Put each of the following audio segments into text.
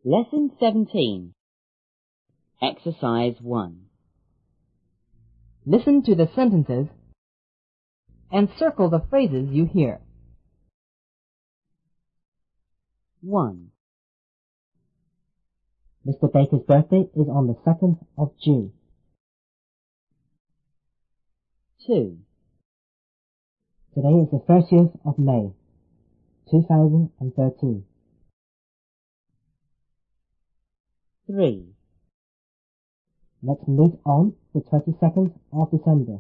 Lesson 17. Exercise 1. Listen to the sentences and circle the phrases you hear. 1, Mr. Baker's birthday is on the 2nd of June. 2, Today is the 30th of May, 2013. 3, Let's meet on the 22nd of December.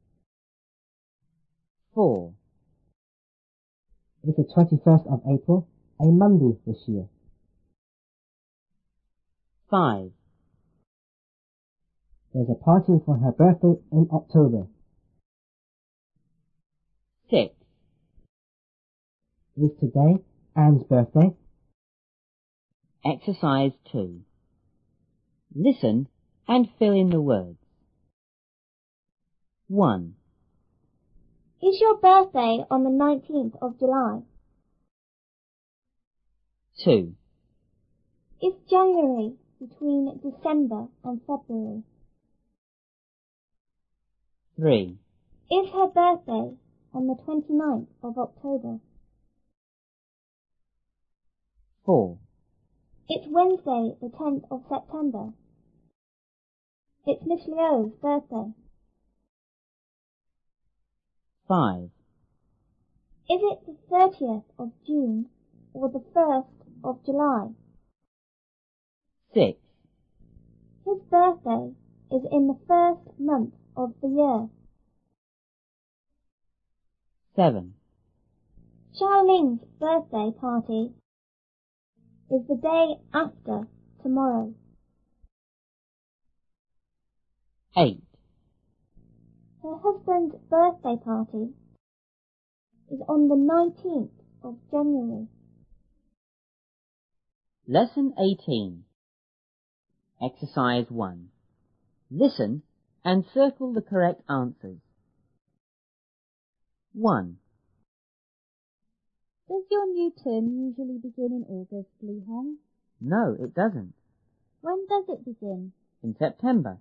4, It's the 21st of April, a Monday this year. 5, There's a party for her birthday in October. 6, Is today Anne's birthday? Exercise 2. Listen and fill in the words. 1, Is your birthday on the 19th of July? 2, Is January between December and February? 3, Is her birthday on the 29th of October? 4, It's Wednesday, the 10th of September. It's Miss Leo's birthday. 5, Is it the 30th of June or the 1st of July? 6, His birthday is in the first month of the year. 7, Charlene's birthday party is the day after tomorrow. 8, Her husband's birthday party is on the 19th of January. Lesson 18. Exercise 1. Listen and circle the correct answers. 1. Does your new term usually begin in August, Li Hong? No, it doesn't. When does it begin? In September.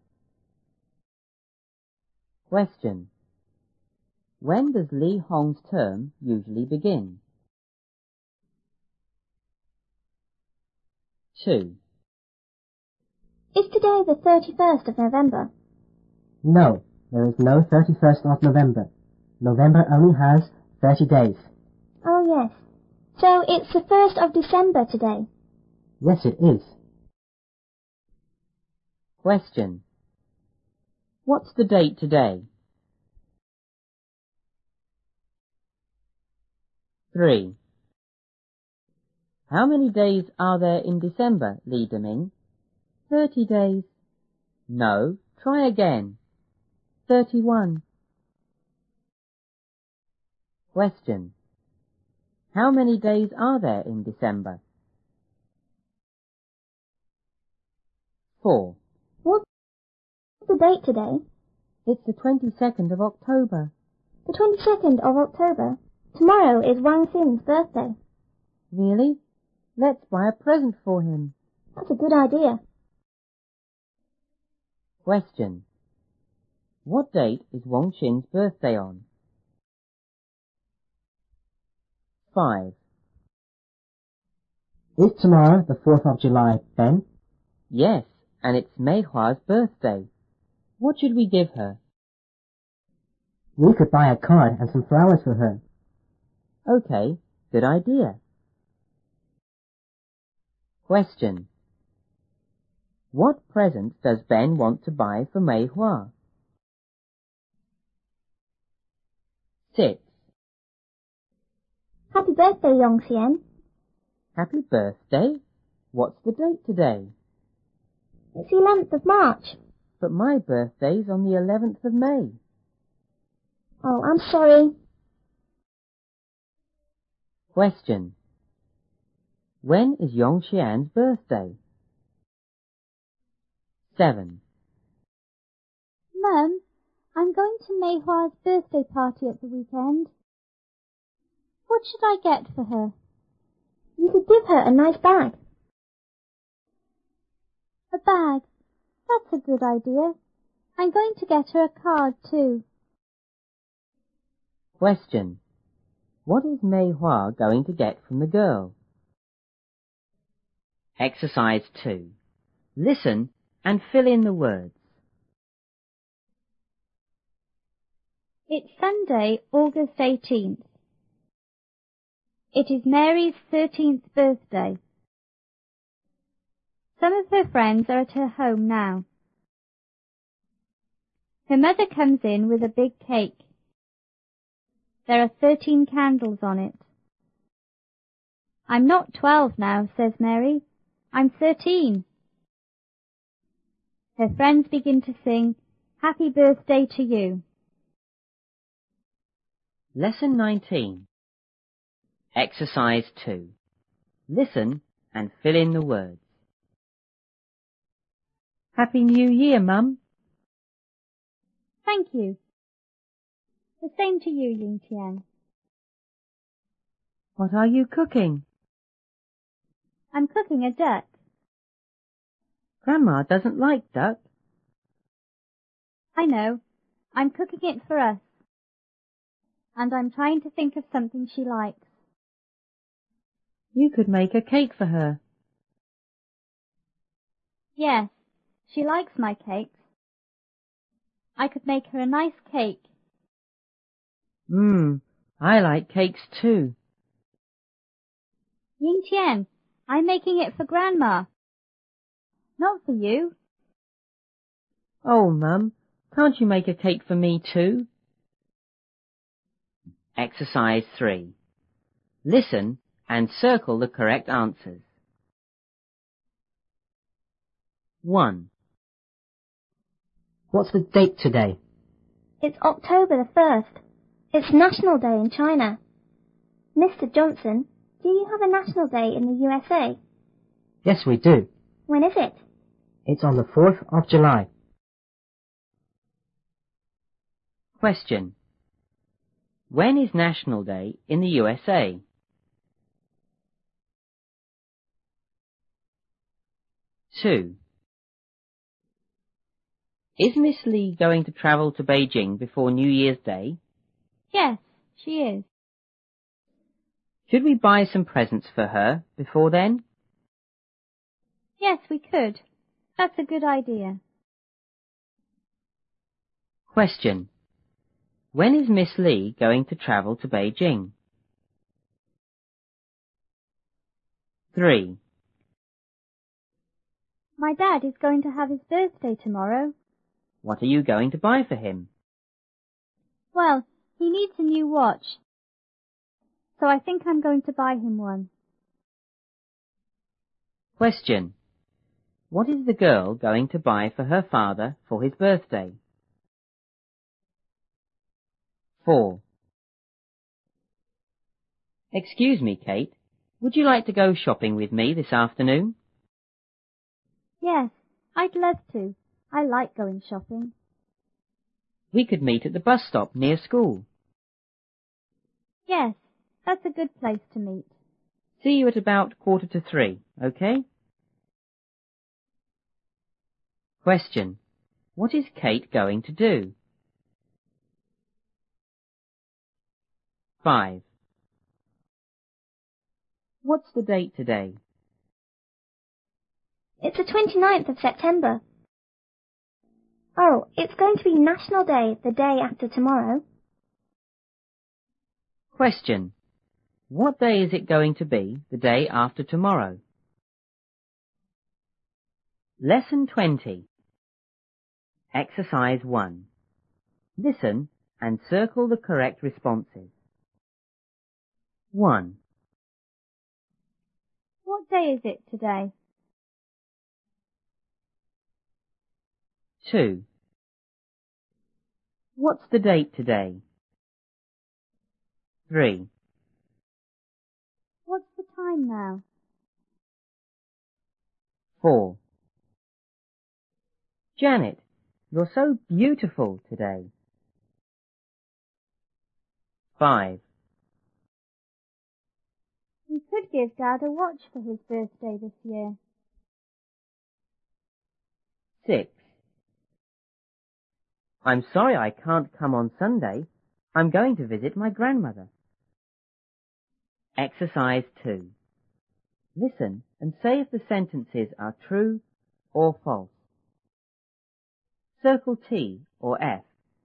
Question. When does Li Hong's term usually begin? 2. Is today the 31st of November? No, there is no 31st of November. November only has 30 days. Oh yes. So it's the 1st of December today. Yes, it is. Question. What's the date today? 3. How many days are there in December, Li Deming? 30 days. No, try again. 31. Question. How many days are there in December? 4. What's the date today? It's the 22nd of October. The 22nd of October. Tomorrow is Wang Xin's birthday. Really? Let's buy a present for him. That's a good idea. Question. What date is Wang Xin's birthday on? 5. Is tomorrow the 4th of July, Ben? Yes, and it's Mei Hua's birthday. What should we give her? We could buy a card and some flowers for her. Okay, good idea. Question. What present does Ben want to buy for Mei Hua? 6. Happy birthday, Yongxian. Happy birthday? What's the date today? It's the 11th of March. But my birthday's on the 11th of May. Oh, I'm sorry. Question. When is Yongxian's birthday? 7. Mum, I'm going to Mei Hua's birthday party at the weekend. What should I get for her? You could give her a nice bag. A bag. That's a good idea. I'm going to get her a card too. Question. What is Mei Hua going to get from the girl? Exercise 2. Listen and fill in the words. It's Sunday, August 18th. It is Mary's 13th birthday. Some of her friends are at her home now. Her mother comes in with a big cake. There are 13 candles on it. I'm not 12 now, says Mary. I'm 13. Her friends begin to sing, Happy Birthday to You. Lesson 19. Exercise 2. Listen and fill in the words. Happy New Year, Mum. Thank you. The same to you, Ying Tian. What are you cooking? I'm cooking a duck. Grandma doesn't like duck. I know. I'm cooking it for us. And I'm trying to think of something she likes. You could make a cake for her. Yes, she likes my cakes. I could make her a nice cake. I like cakes too. Ying Tian, I'm making it for Grandma. Not for you. Oh, Mum, can't you make a cake for me too? Exercise 3. Listen and circle the correct answers. 1. What's the date today? It's October the 1st. It's National Day in China. Mr. Johnson, do you have a National Day in the USA? Yes, we do. When is it? It's on the 4th of July. Question. When is National Day in the USA? Two. Is Miss Lee going to travel to Beijing before New Year's Day? Yes, she is. Should we buy some presents for her before then? Yes, we could. That's a good idea. Question. When is Miss Lee going to travel to Beijing? 3. My dad is going to have his birthday tomorrow. What are you going to buy for him? Well, he needs a new watch, so I think I'm going to buy him one. Question. What is the girl going to buy for her father for his birthday? 4. Excuse me, Kate. Would you like to go shopping with me this afternoon? Yes, I'd love to. I like going shopping. We could meet at the bus stop near school. Yes, that's a good place to meet. See you at about 2:45, okay? Question. What is Kate going to do? 5. What's the date today? It's the 29th of September. Oh, it's going to be National Day the day after tomorrow. Question. What day is it going to be the day after tomorrow? Lesson 20. Exercise 1. Listen and circle the correct responses. 1. What day is it today? 2. What's the date today? 3. What's the time now? 4. Janet, you're so beautiful today. 5. We could give Dad a watch for his birthday this year. 6. I'm sorry I can't come on Sunday. I'm going to visit my grandmother. Exercise 2. Listen and say if the sentences are true or false. Circle T or F.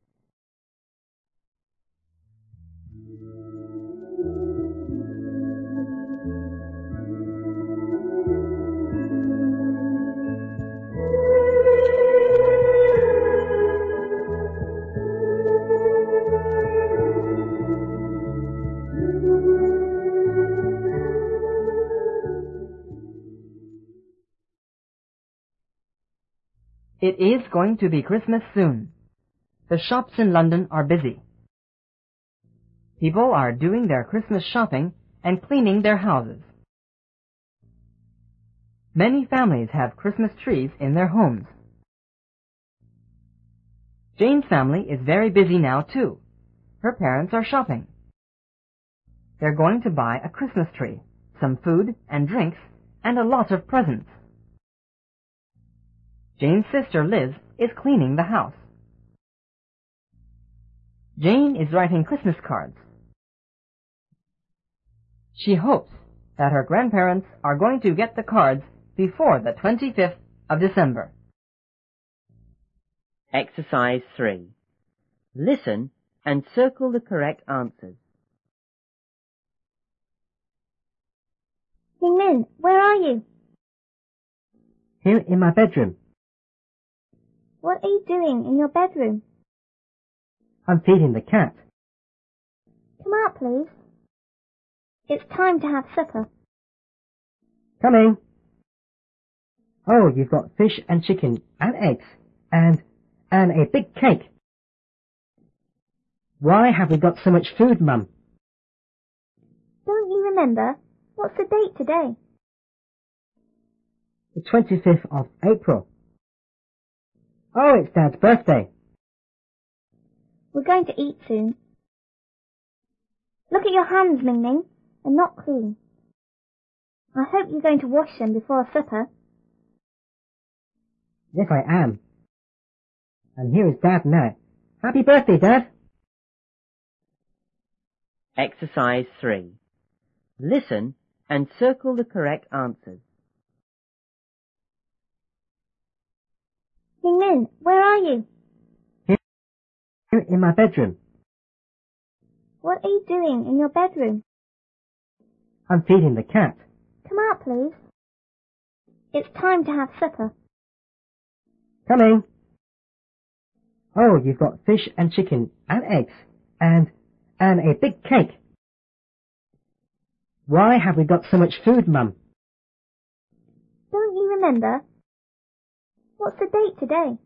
It is going to be Christmas soon. The shops in London are busy. People are doing their Christmas shopping and cleaning their houses. Many families have Christmas trees in their homes. Jane's family is very busy now too. Her parents are shopping. They're going to buy a Christmas tree, some food and drinks, and a lot of presents. Jane's sister Liz is cleaning the house. Jane is writing Christmas cards. She hopes that her grandparents are going to get the cards before the 25th of December. Exercise 3. Listen and circle the correct answers. Ming Min, where are you? Here in my bedroom. What are you doing in your bedroom? I'm feeding the cat. Come out, please. It's time to have supper. Coming. Oh, you've got fish and chicken and eggs and a big cake. Why have we got so much food, Mum? Don't you remember? What's the date today? The 25th of April. Oh, it's Dad's birthday. We're going to eat soon. Look at your hands, Ming Ming. They're not clean. I hope you're going to wash them before supper. Yes, I am. And here is Dad now. Happy birthday, Dad! Exercise 3. Listen and circle the correct answers. Ming Min, where are you? Here in my bedroom. What are you doing in your bedroom? I'm feeding the cat. Come out, please. It's time to have supper. Coming. Oh, you've got fish and chicken and eggs and a big cake. Why have we got so much food, Mum? Don't you remember? What's the date today?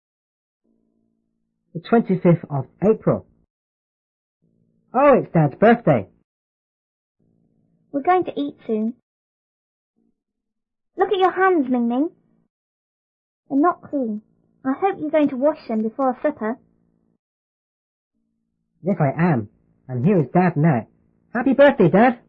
The 25th of April. Oh, it's Dad's birthday. We're going to eat soon. Look at your hands, Ming Ming. They're not clean. I hope you're going to wash them before supper. Yes, I am. And here is Dad now. Happy birthday, Dad!